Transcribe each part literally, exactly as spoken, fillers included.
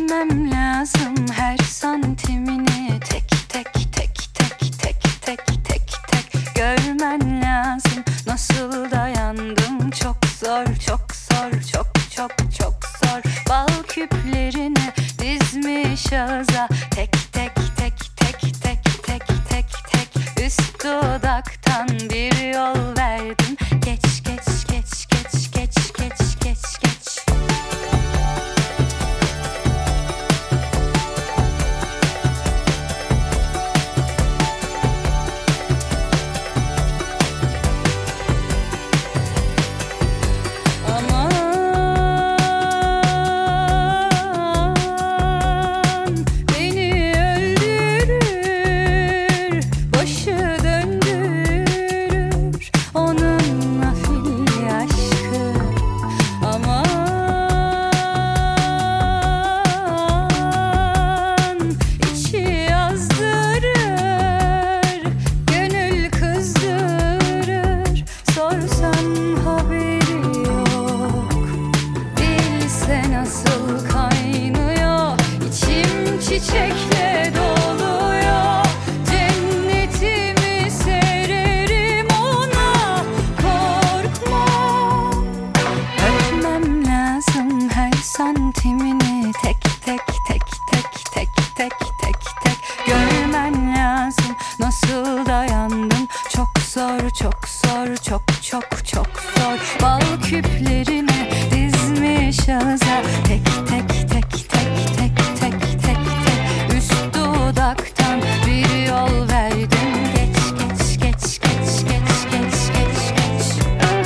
Öpmem lazım her santimini, tek tek tek tek tek tek tek tek. Görmen lazım nasıl dayandım, çok zor çok zor çok çok çok zor. Bal küplerini dizmiş ağza, tek tek tek tek tek tek tek tek. Üst dudaktan bir yol verdim, geç geç geç geç geç geç geç geç. Çiçekle doluyor, cennetimi sererim ona, korkma. Öpmem lazım her santimini, tek tek tek tek tek tek tek tek. Görmen lazım nasıl dayandım, çok zor çok zor çok çok çok zor. Bal küplerine dizmiş ağza, tek tek tek tek tek tek tek. Üst dudaktan bir yol verdim, geç geç geç geç geç geç geç geç.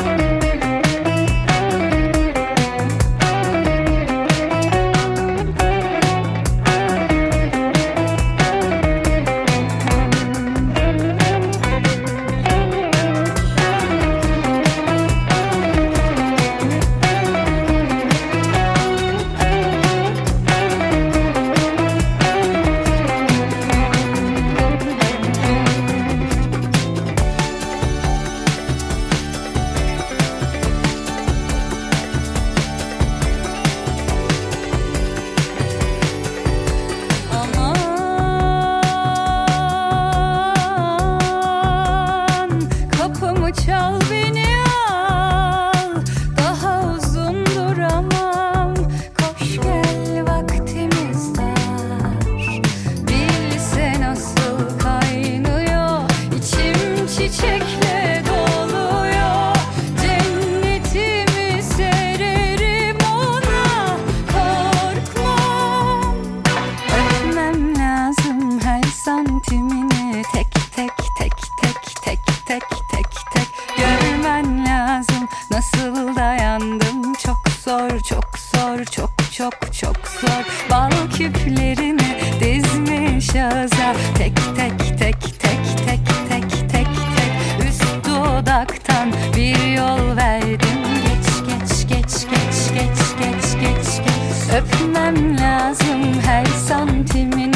Çal beni al, daha uzun duramam. Koş gel vaktimiz dar. Bilse nasıl kaynıyor, içim çiçekle doluyor. Cennetimi sererim ona, korkmam. Öpmem lazım her santimini, tek tek tek tek tek tek tek tek. Görmen lazım nasıl dayandım, çok zor çok zor çok çok çok zor. Bal küplerini dizmiş ağza, tek tek tek tek tek tek tek tek. Üst dudaktan bir yol verdim, geç geç geç geç geç geç geç geç. Öpmem lazım her santimin,